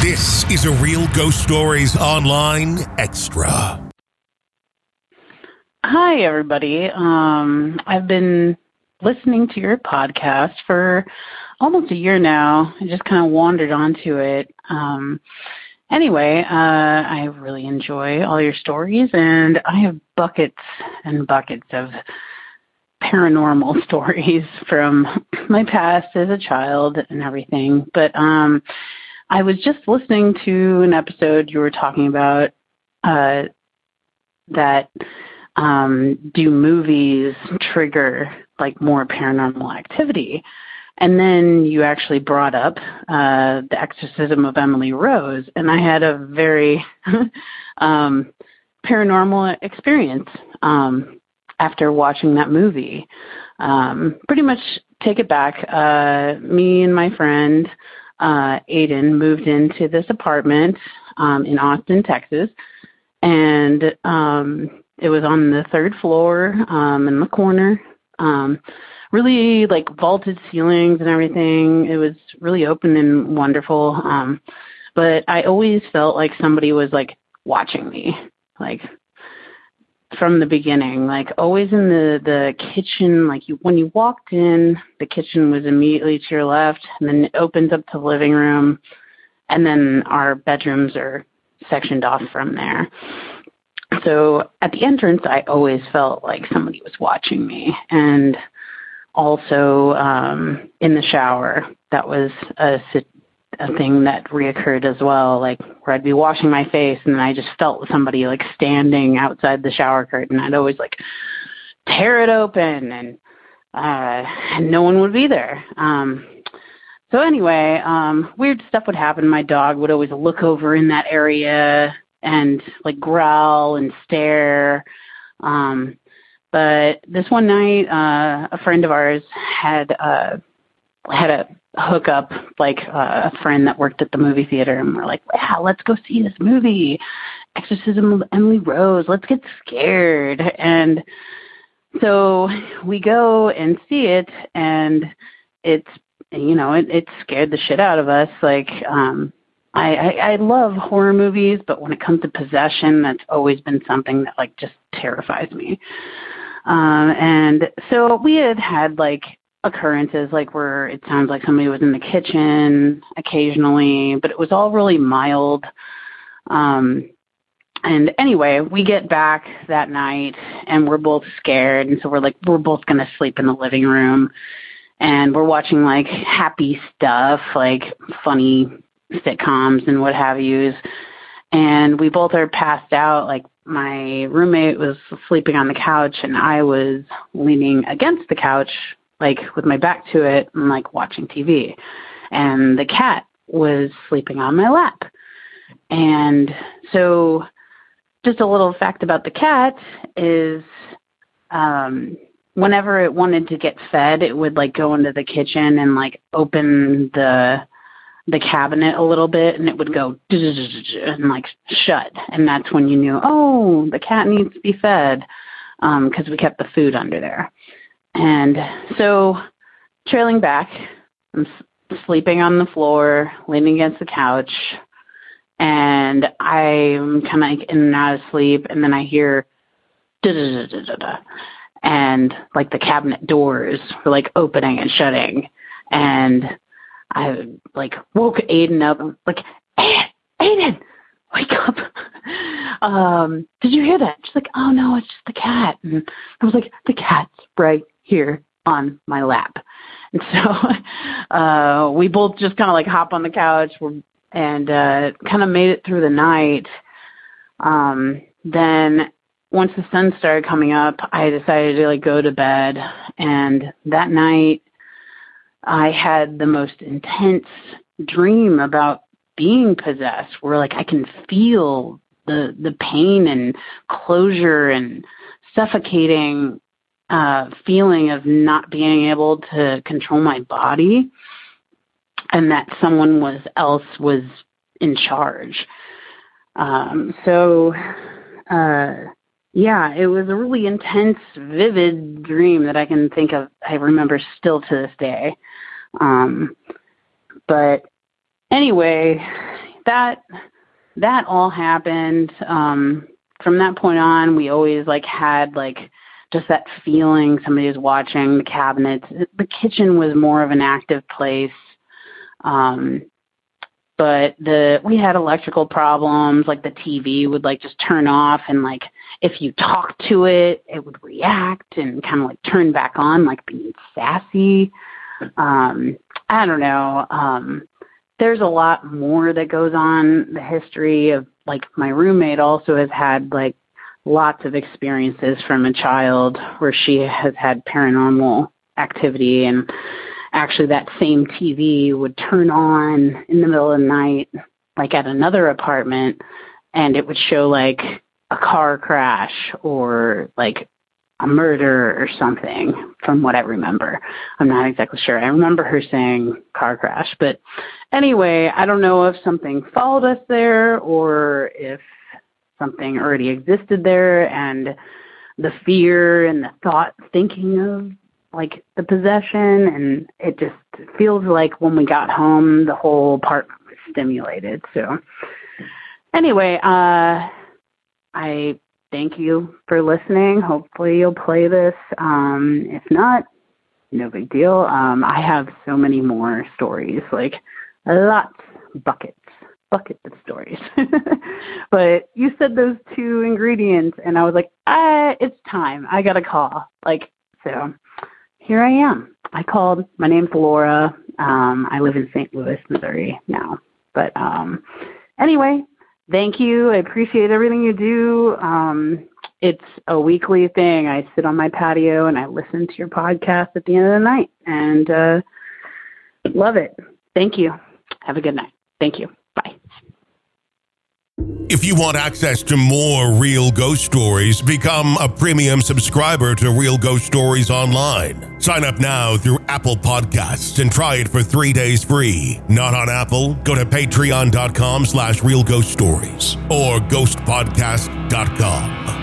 This is a Real Ghost Stories Online Extra. Hi, everybody. I've been listening to your podcast for almost a year now. I just kind of wandered onto it. Anyway, I really enjoy all your stories, and I have buckets and buckets of paranormal stories from my past as a child and everything. But I was just listening to an episode you were talking about that do movies trigger like more paranormal activity? And then you actually brought up The Exorcism of Emily Rose, and I had a very paranormal experience after watching that movie. Pretty much take it back. Me and my friend Aiden moved into this apartment in Austin, Texas, and it was on the third floor in the corner. Really like vaulted ceilings and everything. It was really open and wonderful. But I always felt like somebody was like watching me, like from the beginning, like always in the kitchen. Like when you walked in, the kitchen was immediately to your left, and then it opens up to the living room, and then our bedrooms are sectioned off from there. So at the entrance, I always felt like somebody was watching me. And also in the shower, that was a thing that reoccurred as well, like where I'd be washing my face and then I just felt somebody like standing outside the shower curtain. I'd always like tear it open and no one would be there. So anyway, weird stuff would happen. My dog would always look over in that area and like growl and stare. But this one night, a friend of ours had a hookup, like a friend that worked at the movie theater, and we're like, wow, let's go see this movie, Exorcism of Emily Rose. Let's get scared. And so we go and see it, and it scared the shit out of us. Like, I love horror movies, but when it comes to possession, that's always been something that like just terrifies me. And so we had like occurrences like where it sounds like somebody was in the kitchen occasionally, but it was all really mild. And anyway, we get back that night and we're both scared. And so we're both going to sleep in the living room, and we're watching like happy stuff, like funny sitcoms and what have yous. And we both are passed out. Like my roommate was sleeping on the couch and I was leaning against the couch, like with my back to it and like watching TV. And the cat was sleeping on my lap. And so just a little fact about the cat is whenever it wanted to get fed, it would like go into the kitchen and like open the cabinet a little bit, and it would go and like shut. And that's when you knew, oh, the cat needs to be fed, because we kept the food under there. And so trailing back, I'm sleeping on the floor, leaning against the couch, and I'm kind of like in and out of sleep, and then I hear and like the cabinet doors were like opening and shutting, and I like woke Aiden up. I'm like, Aiden, wake up. Did you hear that? She's like, oh no, it's just the cat. And I was like, the cat's right here on my lap. And so we both just kind of like hop on the couch and kind of made it through the night. Then once the sun started coming up, I decided to like go to bed. And that night I had the most intense dream about being possessed, where like I can feel the pain and closure and suffocating feeling of not being able to control my body, and that someone else was in charge. Yeah, it was a really intense, vivid dream that I can think of. I remember still to this day. But anyway, that all happened. From that point on, we always had just that feeling somebody was watching. The cabinets. The kitchen was more of an active place. But we had electrical problems. The TV would just turn off, and if you talked to it, it would react and kind of turn back on, being sassy. I don't know. There's a lot more that goes on. The history of my roommate also has had lots of experiences from a child where she has had paranormal activity, and actually that same TV would turn on in the middle of the night, at another apartment, and it would show a car crash or a murder or something, from what I remember. I'm not exactly sure. I remember her saying car crash. But anyway, I don't know if something followed us there or if something already existed there, and the fear and the thinking of the possession, and it just feels when we got home, the whole apartment was stimulated. So anyway, I thank you for listening. Hopefully you'll play this. If not, no big deal. I have so many more stories, lots, buckets of stories. But you said those two ingredients, and I was it's time. I got a call. So here I am. I called. My name's Laura. I live in St. Louis, Missouri now. But anyway, thank you. I appreciate everything you do. It's a weekly thing. I sit on my patio and I listen to your podcast at the end of the night, and love it. Thank you. Have a good night. Thank you. Bye. If you want access to more Real Ghost Stories, become a premium subscriber to Real Ghost Stories Online. Sign up now through Apple Podcasts and try it for 3 days free. Not on Apple? Go to patreon.com/realghoststories or ghostpodcast.com.